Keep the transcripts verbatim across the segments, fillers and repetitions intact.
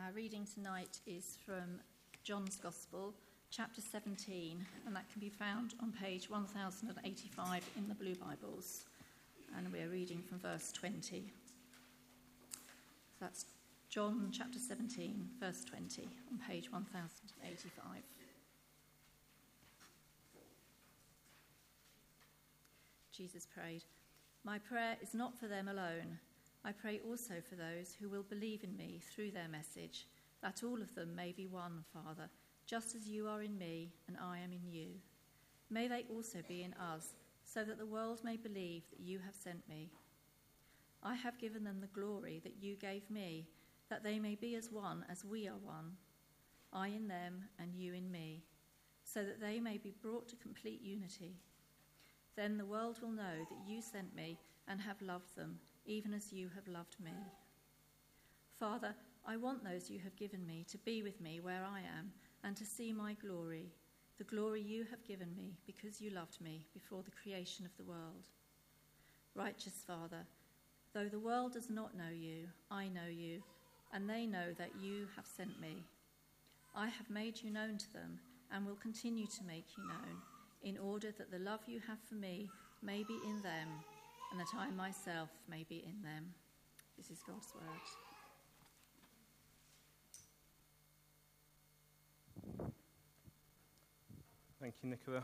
Our reading tonight is from John's Gospel, chapter seventeen, and that can be found on page one thousand eighty-five in the Blue Bibles. And we're reading from verse twenty. So that's John chapter seventeen, verse twenty, on page one thousand eighty-five. Jesus prayed, "My prayer is not for them alone. I pray also for those who will believe in me through their message, that all of them may be one, Father, just as you are in me and I am in you. May they also be in us, so that the world may believe that you have sent me. I have given them the glory that you gave me, that they may be as one as we are one, I in them and you in me, so that they may be brought to complete unity. Then the world will know that you sent me and have loved them, even as you have loved me. Father, I want those you have given me to be with me where I am and to see my glory, the glory you have given me because you loved me before the creation of the world. Righteous Father, though the world does not know you, I know you, and they know that you have sent me. I have made you known to them and will continue to make you known, in order that the love you have for me may be in them, and that I myself may be in them." This is God's word. Thank you, Nicola.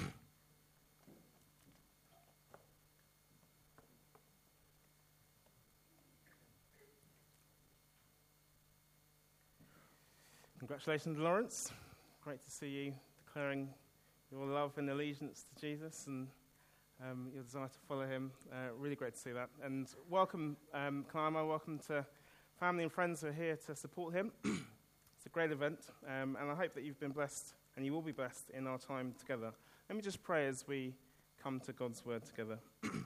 Congratulations, Lawrence. Great to see you declaring your love and allegiance to Jesus and um, your desire to follow him. Uh, really great to see that. And welcome, um, Kalama, welcome to family and friends who are here to support him. It's a great event, um, and I hope that you've been blessed and you will be blessed in our time together. Let me just pray as we come to God's word together.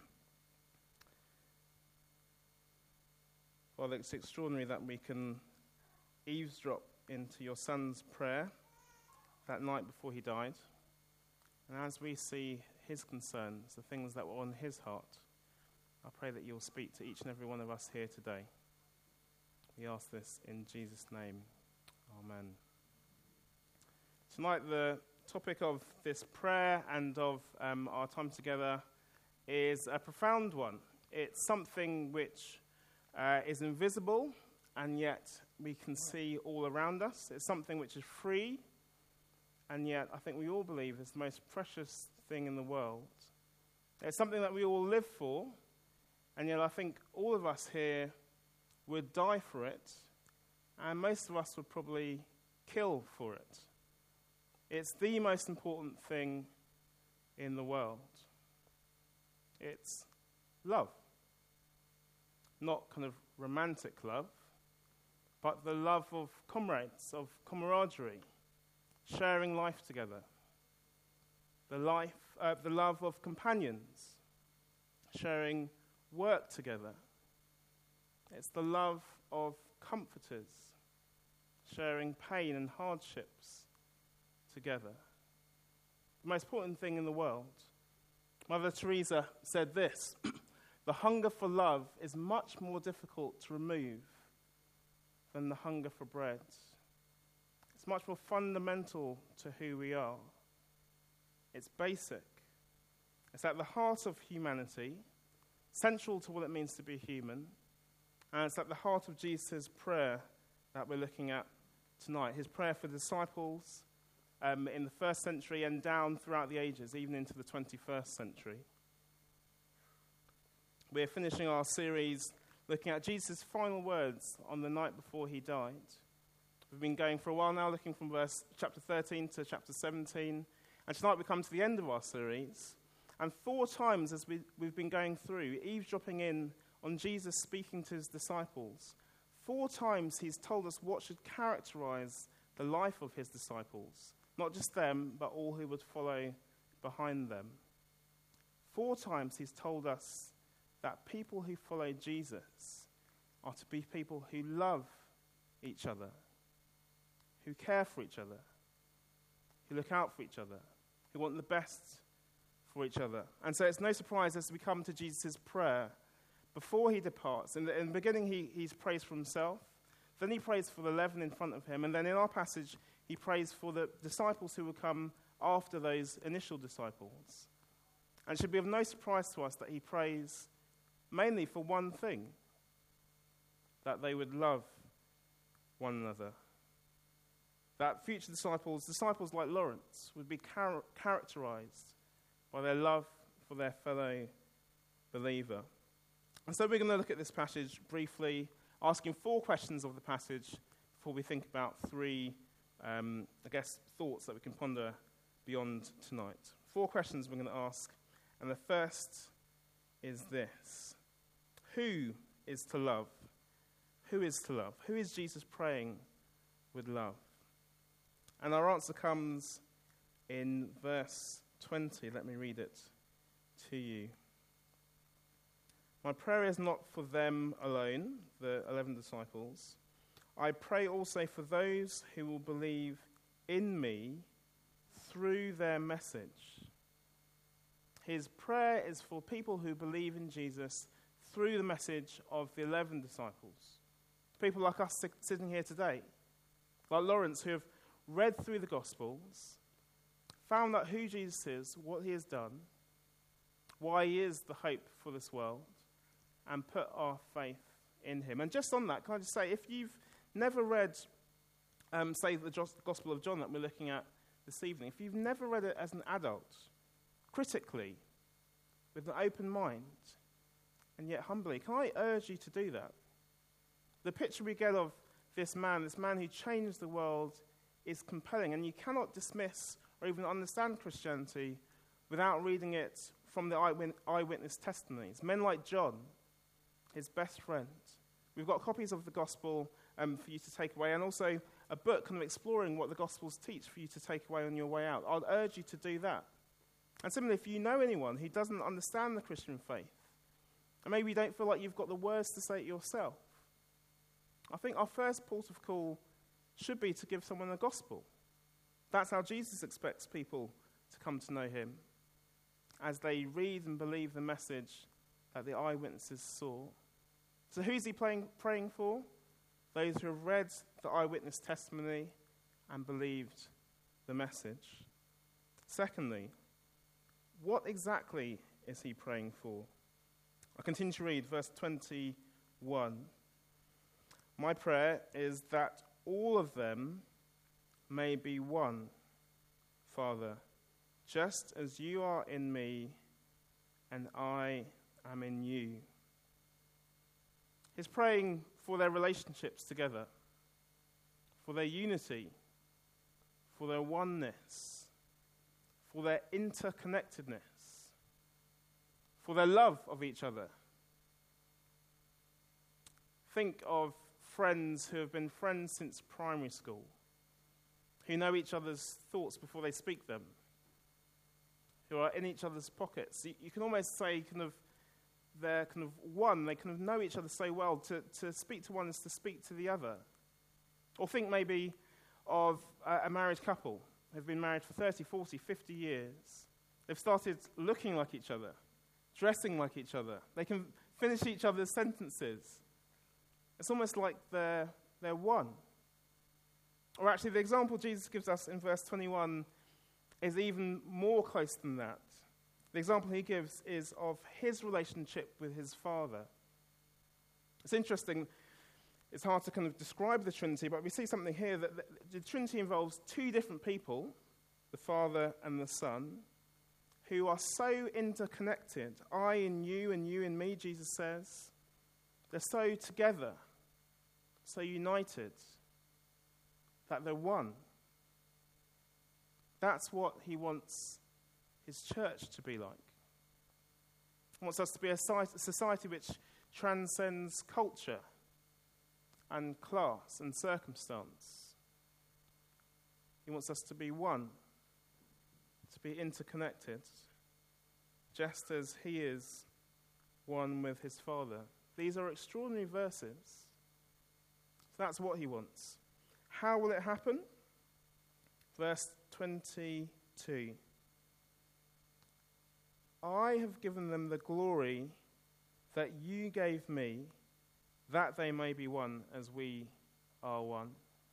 Father, it's extraordinary that we can eavesdrop into your son's prayer that night before he died. And as we see his concerns, the things that were on his heart, I pray that you'll speak to each and every one of us here today. We ask this in Jesus' name. Amen. Tonight, the topic of this prayer and of um, our time together is a profound one. It's something which uh, is invisible, and yet we can see all around us. It's something which is free, and yet I think we all believe is the most precious thing in the world. It's something that we all live for, and yet I think all of us here would die for it, and most of us would probably kill for it. It's the most important thing in the world. It's love. Not kind of romantic love, but the love of comrades, of camaraderie, sharing life together. The life, uh, the love of companions, sharing work together. It's the love of comforters, sharing pain and hardships together. The most important thing in the world. Mother Teresa said this: "The hunger for love is much more difficult to remove than the hunger for bread. It's much more fundamental to who we are. It's basic. It's at the heart of humanity, central to what it means to be human, and it's at the heart of Jesus' prayer that we're looking at tonight. His prayer for the disciples um, in the first century and down throughout the ages, even into the twenty-first century. We're finishing our series looking at Jesus' final words on the night before he died. We've been going for a while now, looking from verse chapter thirteen to chapter seventeen. And tonight we come to the end of our series. And four times as we, we've been going through, eavesdropping in on Jesus speaking to his disciples, four times he's told us what should characterize the life of his disciples. Not just them, but all who would follow behind them. Four times he's told us that people who follow Jesus are to be people who love each other, who care for each other, who look out for each other, who want the best for each other. And so it's no surprise as we come to Jesus' prayer before he departs. In the, in the beginning, he, he's praised for himself. Then he prays for the eleven in front of him. And then in our passage, he prays for the disciples who will come after those initial disciples. And it should be of no surprise to us that he prays mainly for one thing, that they would love one another. That future disciples, disciples like Lawrence, would be char- characterized by their love for their fellow believer. And so we're going to look at this passage briefly, asking four questions of the passage before we think about three, um, I guess, thoughts that we can ponder beyond tonight. Four questions we're going to ask, and the first is this. Who is to love? Who is to love? Who is Jesus praying with love? And our answer comes in verse twenty. Let me read it to you. My prayer is not for them alone, the eleven disciples. I pray also for those who will believe in me through their message. His prayer is for people who believe in Jesus through the message of the eleven disciples. People like us sitting here today, like Lawrence, who have read through the Gospels, found out who Jesus is, what he has done, why he is the hope for this world, and put our faith in him. And just on that, can I just say, if you've never read, um, say, the Gospel of John that we're looking at this evening, if you've never read it as an adult, critically, with an open mind, and yet humbly, can I urge you to do that? The picture we get of this man, this man who changed the world, is compelling, and you cannot dismiss or even understand Christianity without reading it from the eyewitness testimonies. Men like John, his best friend. We've got copies of the Gospel um, for you to take away, and also a book kind of exploring what the Gospels teach for you to take away on your way out. I'd urge you to do that. And similarly, if you know anyone who doesn't understand the Christian faith, and maybe you don't feel like you've got the words to say it yourself, I think our first port of call should be to give someone the gospel. That's how Jesus expects people to come to know him, as they read and believe the message that the eyewitnesses saw. So who's he praying, praying for? Those who have read the eyewitness testimony and believed the message. Secondly, what exactly is he praying for? I continue to read verse twenty-one. My prayer is that all of them may be one, Father, just as you are in me and I am in you. He's praying for their relationships together, for their unity, for their oneness, for their interconnectedness, for their love of each other. Think of friends who have been friends since primary school, who know each other's thoughts before they speak them, who are in each other's pockets. You, you can almost say kind of they're kind of one. They kind of know each other so well. To, to speak to one is to speak to the other. Or think maybe of a, a married couple who've been married for thirty, forty, fifty years. They've started looking like each other, dressing like each other. They can finish each other's sentences. It's almost like they're, they're one. Or actually, the example Jesus gives us in verse twenty-one is even more close than that. The example he gives is of his relationship with his Father. It's interesting. It's hard to kind of describe the Trinity, but we see something here that the, the Trinity involves two different people, the Father and the Son, who are so interconnected. I in you and you in me, Jesus says. They're so together, so united, that they're one. That's what he wants his church to be like. He wants us to be a society which transcends culture and class and circumstance. He wants us to be one, to be interconnected, just as he is one with his Father. These are extraordinary verses. That's what he wants. How will it happen? Verse twenty-two. I have given them the glory that you gave me, that they may be one as we are one.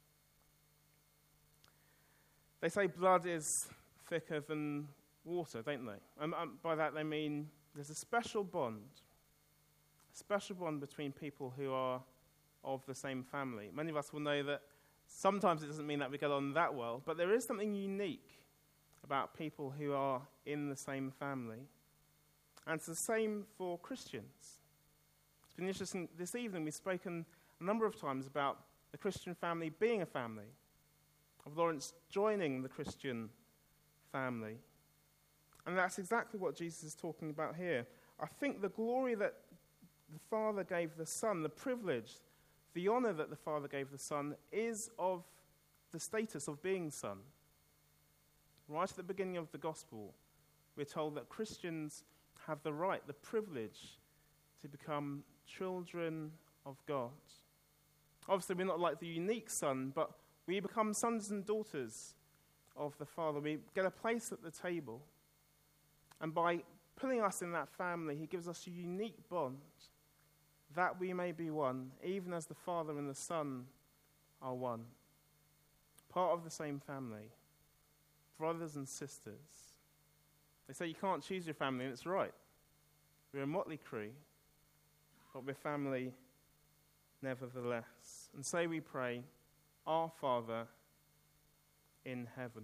They say blood is thicker than water, don't they? And um, by that they mean there's a special bond, a special bond between people who are of the same family. Many of us will know that sometimes it doesn't mean that we get on that well, but there is something unique about people who are in the same family. And it's the same for Christians. It's been interesting, this evening we've spoken a number of times about the Christian family being a family, of Lawrence joining the Christian family. And that's exactly what Jesus is talking about here. I think the glory that the Father gave the Son, the privilege, the honor that the Father gave the Son, is of the status of being Son. Right at the beginning of the Gospel, we're told that Christians have the right, the privilege, to become children of God. Obviously, we're not like the unique Son, but we become sons and daughters of the Father. We get a place at the table. And by putting us in that family, he gives us a unique bond that we may be one, even as the Father and the Son are one. Part of the same family. Brothers and sisters. They say you can't choose your family, and it's right. We're a motley crew, but we're family nevertheless. And so we pray, Our Father in heaven.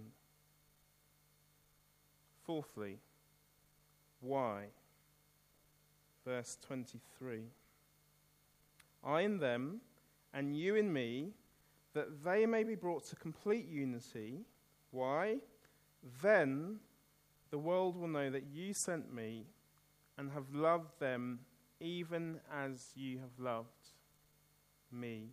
Fourthly, why? Verse twenty-three. I in them, and you in me, that they may be brought to complete unity. Why? Then the world will know that you sent me and have loved them even as you have loved me.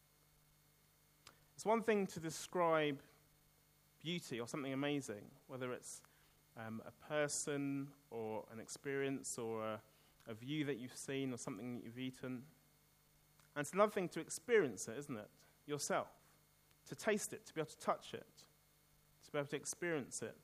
It's one thing to describe beauty or something amazing, whether it's um, a person or an experience or a, a view that you've seen or something that you've eaten. And it's another thing to experience it, isn't it? Yourself. To taste it, to be able to touch it, to be able to experience it.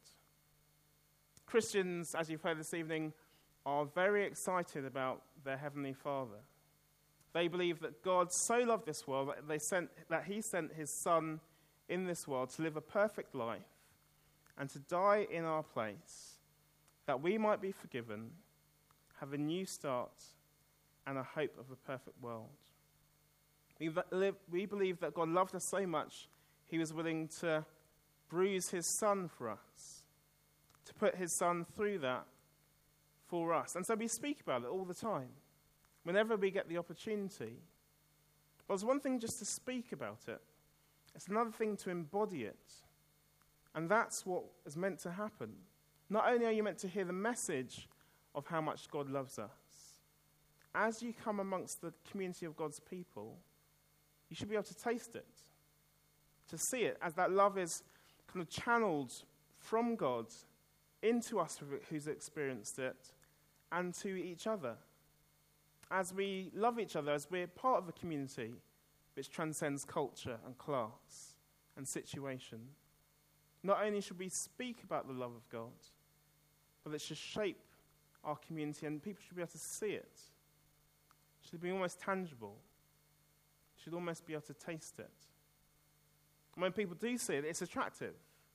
Christians, as you've heard this evening, are very excited about their Heavenly Father. They believe that God so loved this world that, they sent, that he sent his Son in this world to live a perfect life and to die in our place, that we might be forgiven, have a new start, and a hope of a perfect world. We, live, we believe that God loved us so much, he was willing to bruise his Son for us, to put his Son through that for us. And so we speak about it all the time, whenever we get the opportunity. But it's one thing just to speak about it. It's another thing to embody it. And that's what is meant to happen. Not only are you meant to hear the message of how much God loves us, as you come amongst the community of God's people, you should be able to taste it, to see it, as that love is kind of channeled from God into us who's experienced it, and to each other. As we love each other, as we're part of a community which transcends culture and class and situation. Not only should we speak about the love of God, but it should shape our community and people should be able to see it. It should be almost tangible. It should almost be able to taste it. And when people do see it, it's attractive.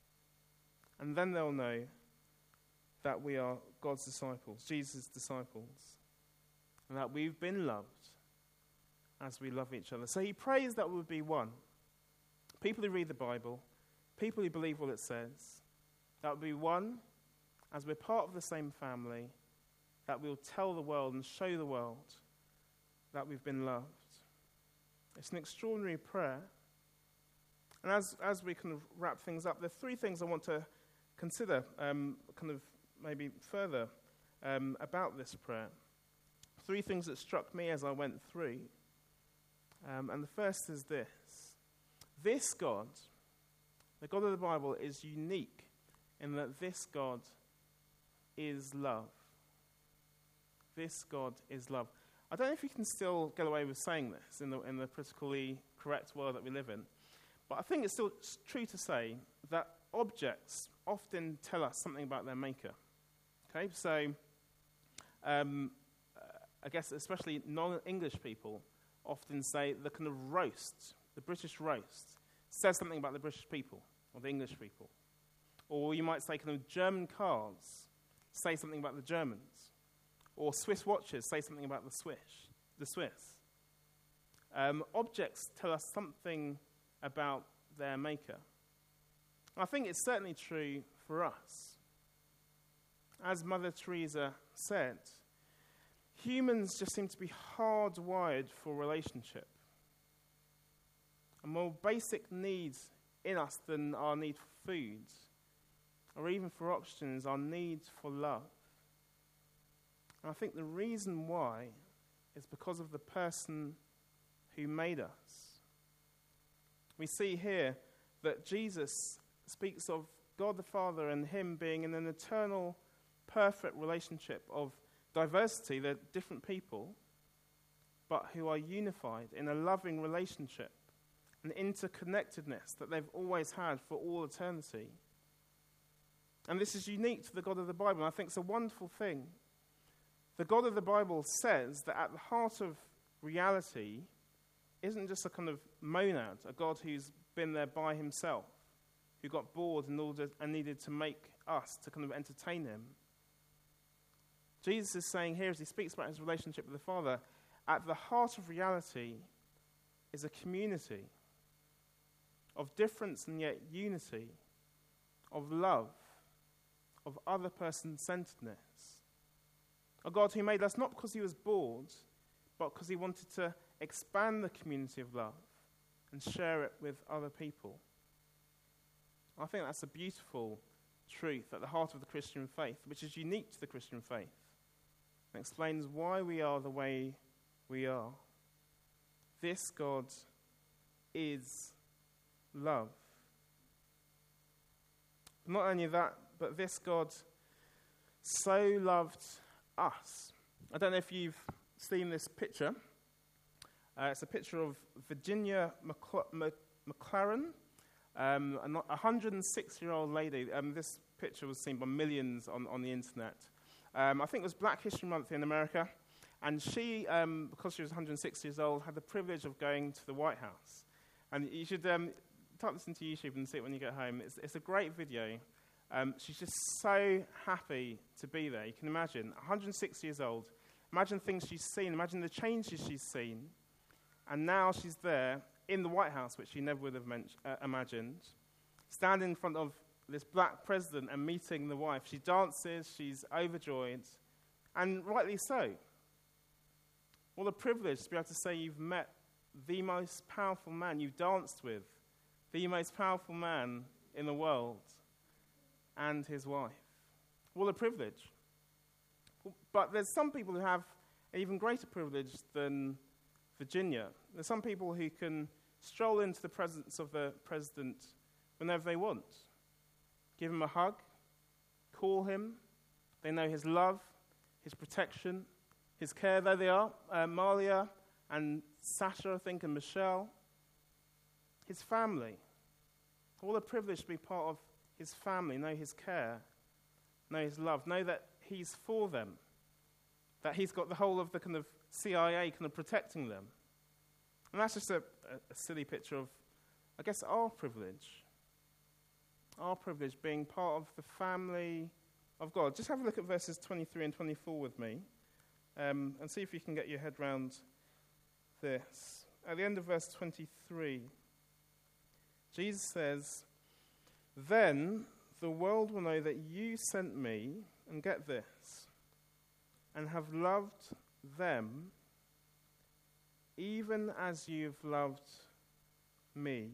And then they'll know that we are God's disciples, Jesus' disciples, and that we've been loved as we love each other. So he prays that we'll be one. People who read the Bible, people who believe what it says, that we'll be one as we're part of the same family, that we'll tell the world and show the world that we've been loved. It's an extraordinary prayer. And as, as we kind of wrap things up, there are three things I want to consider um, kind of maybe further um, about this prayer. Three things that struck me as I went through. Um, and the first is this. This God, the God of the Bible, is unique in that this God is love. This God is love. I don't know if you can still get away with saying this in the, in the politically correct world that we live in, but I think it's still true to say that objects often tell us something about their maker. Okay, so um, uh, I guess especially non-English people often say the kind of roast, the British roast, says something about the British people or the English people. Or you might say kind of German cars say something about the Germans. Or Swiss watches say something about the Swiss. The Swiss. Um, objects tell us something about their maker. I think it's certainly true for us. As Mother Teresa said, humans just seem to be hardwired for relationship. A more basic need in us than our need for food, or even for oxygen, is our need for love. And I think the reason why is because of the person who made us. We see here that Jesus speaks of God the Father and him being in an eternal, perfect relationship of diversity. They're different people, but who are unified in a loving relationship, an interconnectedness that they've always had for all eternity. And this is unique to the God of the Bible, and I think it's a wonderful thing. The God of the Bible says that at the heart of reality isn't just a kind of monad, a God who's been there by himself, who got bored in order and needed to make us to kind of entertain him. Jesus is saying here, as he speaks about his relationship with the Father, at the heart of reality is a community of difference and yet unity, of love, of other person-centeredness. A God who made us not because he was bored, but because he wanted to expand the community of love and share it with other people. I think that's a beautiful truth at the heart of the Christian faith, which is unique to the Christian faith, and explains why we are the way we are. This God is love. Not only that, but this God so loved us. I don't know if you've seen this picture. Uh, it's a picture of Virginia McCl- McLaren, um, a one hundred six-year-old lady. Um, this picture was seen by millions on, on the internet. Um, I think it was Black History Month in America, and she, um, because she was one hundred six years old, had the privilege of going to the White House. And you should um, type this into YouTube and see it when you get home. It's, it's a great video. Um, she's just so happy to be there. You can imagine, one hundred six years old. Imagine things she's seen. Imagine the changes she's seen. And now she's there in the White House, which she never would have men- uh, imagined, standing in front of this black president and meeting the wife. She dances, she's overjoyed, and rightly so. What a privilege to be able to say you've met the most powerful man you've danced with, the most powerful man in the world, and his wife. What a privilege. But there's some people who have an even greater privilege than Virginia. There's some people who can stroll into the presence of the president whenever they want. Give him a hug, call him. They know his love, his protection, his care. There they are, uh, Malia and Sasha, I think, and Michelle. His family. What a privilege to be part of his family, know his care, know his love, know that he's for them, that he's got the whole of the kind of C I A kind of protecting them. And that's just a, a, a silly picture of, I guess, our privilege. Our privilege being part of the family of God. Just have a look at verses twenty-three and twenty-four with me, um, and see if you can get your head round this. At the end of verse twenty-three, Jesus says, "Then the world will know that you sent me," and get this, "and have loved them even as you've loved me."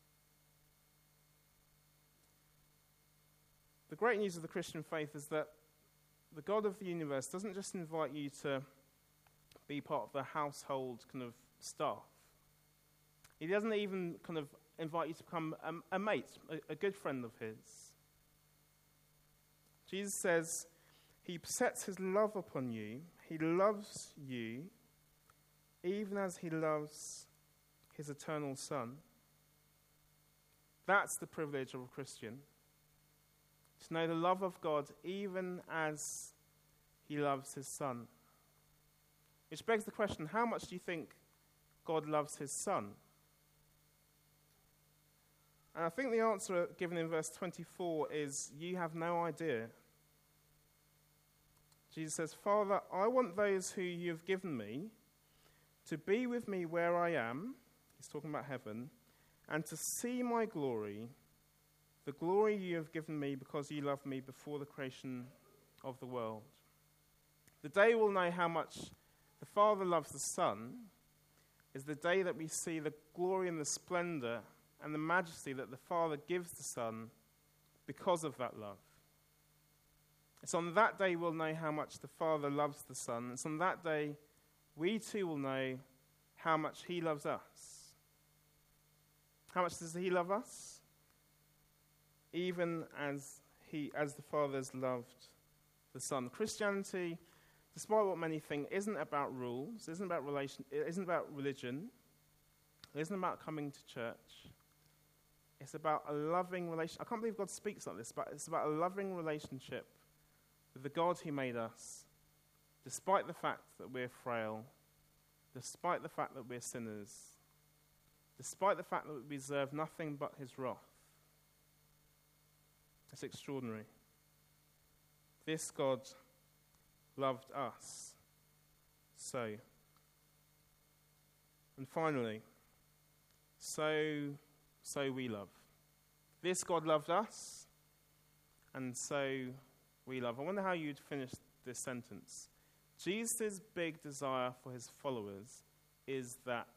The great news of the Christian faith is that the God of the universe doesn't just invite you to be part of the household kind of staff. He doesn't even kind of invite you to become a, a mate, a, a good friend of his. Jesus says he sets his love upon you. He loves you even as he loves his eternal Son. That's the privilege of a Christian. To know the love of God even as he loves his Son. Which begs the question, how much do you think God loves his Son? And I think the answer given in verse twenty-four is, you have no idea. Jesus says, Father, I want those who you have given me to be with me where I am, he's talking about heaven, and to see my glory, the glory you have given me because you loved me before the creation of the world. The day we'll know how much the Father loves the Son is the day that we see the glory and the splendor and the majesty that the Father gives the Son because of that love. It's on that day we'll know how much the Father loves the Son. It's on that day we too will know how much he loves us. How much does he love us? Even as he, as the Father's loved the Son. Christianity, despite what many think, isn't about rules, isn't about relation, it isn't about religion, it isn't about coming to church. It's about a loving relation. I can't believe God speaks like this, but it's about a loving relationship with the God who made us, despite the fact that we're frail, despite the fact that we're sinners, despite the fact that we deserve nothing but his wrath. It's extraordinary. This God loved us so. And finally, so, so we love. This God loved us, and so we love. I wonder how you'd finish this sentence. Jesus' big desire for his followers is that.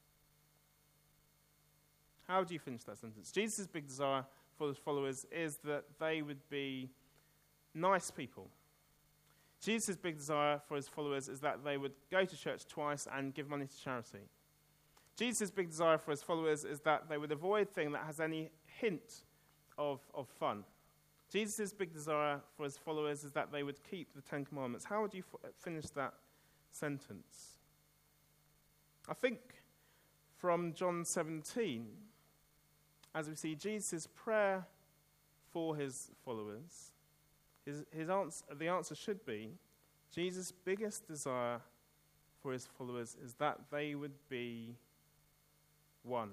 How do you finish that sentence? Jesus' big desire for his followers is that they would be nice people. Jesus' big desire for his followers is that they would go to church twice and give money to charity. Jesus' big desire for his followers is that they would avoid things that has any hint of, of fun. Jesus' big desire for his followers is that they would keep the Ten Commandments. How would you f- finish that sentence? I think from John seventeen, as we see Jesus' prayer for his followers, his, his answer, the answer should be, Jesus' biggest desire for his followers is that they would be one,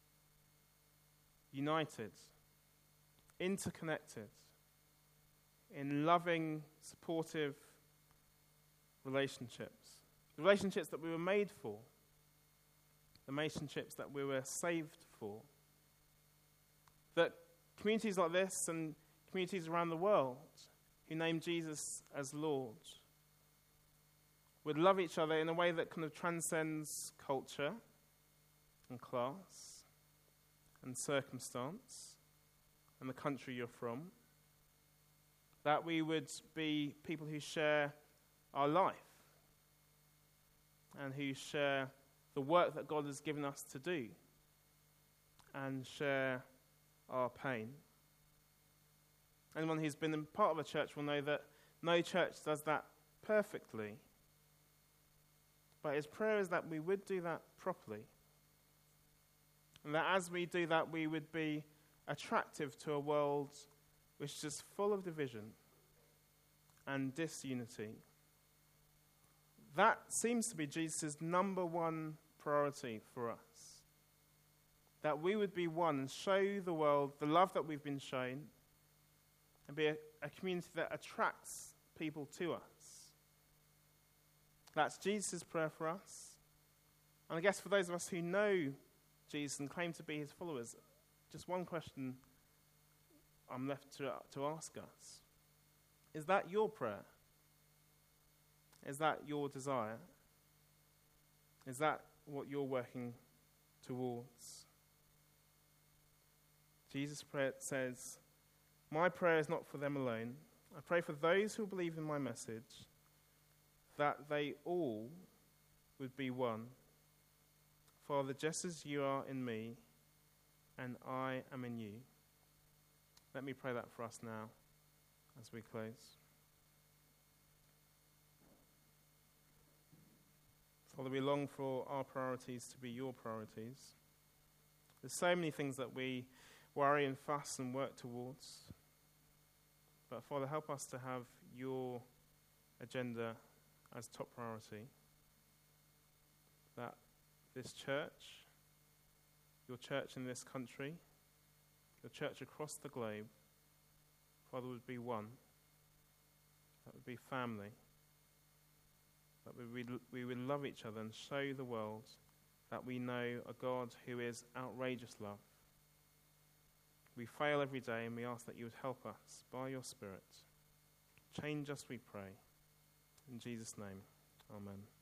united, interconnected, in loving, supportive relationships. The relationships that we were made for. The relationships that we were saved for. That communities like this and communities around the world who name Jesus as Lord would love each other in a way that kind of transcends culture and class and circumstance and the country you're from. That we would be people who share our life and who share the work that God has given us to do and share our pain. Anyone who's been in part of a church will know that no church does that perfectly. But his prayer is that we would do that properly. And that as we do that, we would be attractive to a world which is just full of division and disunity. That seems to be Jesus' number one priority for us. That we would be one and show the world the love that we've been shown and be a, a community that attracts people to us. That's Jesus' prayer for us. And I guess for those of us who know Jesus and claim to be his followers, just one question I'm left to, to ask us. Is that your prayer? Is that your desire? Is that what you're working towards? Jesus' prayer says, my prayer is not for them alone. I pray for those who believe in my message, that they all would be one. Father, just as you are in me, and I am in you. Let me pray that for us now as we close. Father, we long for our priorities to be your priorities. There's so many things that we worry and fuss and work towards. But Father, help us to have your agenda as top priority. That this church, your church in this country, the church across the globe, Father, would be one. That would be family. That we would, we would love each other and show the world that we know a God who is outrageous love. We fail every day, and we ask that you would help us by your Spirit. Change us, we pray. In Jesus' name, amen.